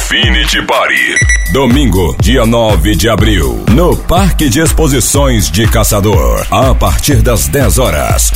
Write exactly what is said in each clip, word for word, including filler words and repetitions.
Infinity Party. Domingo, dia nove de abril, no Parque de Exposições de Caçador, a partir das dez horas.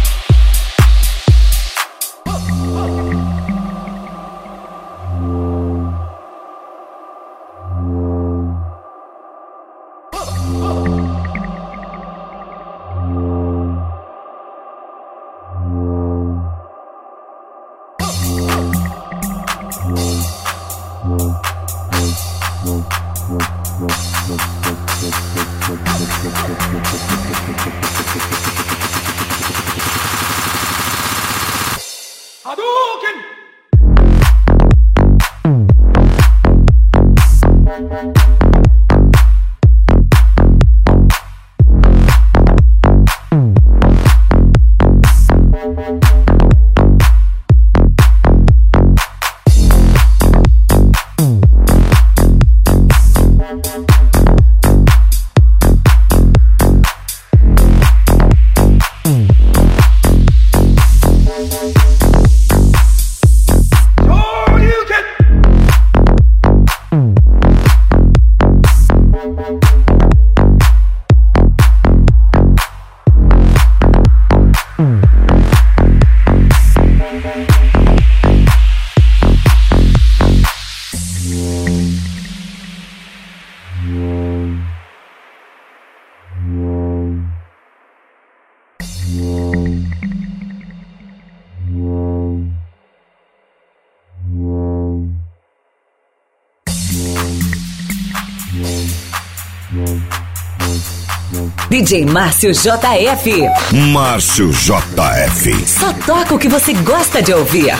D J Márcio J F. Márcio J F. Só toca o que você gosta de ouvir.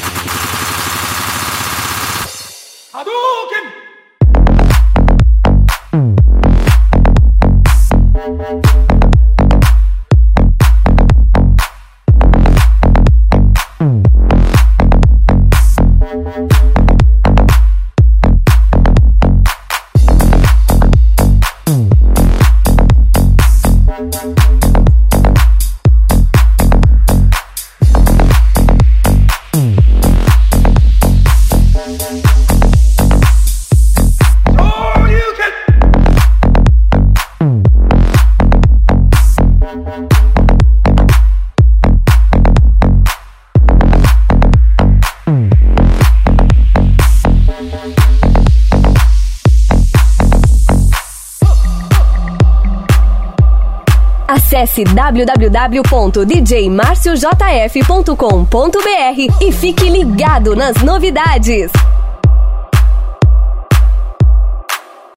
Acesse w w w ponto d j marcio j f ponto com ponto b r e fique ligado nas novidades.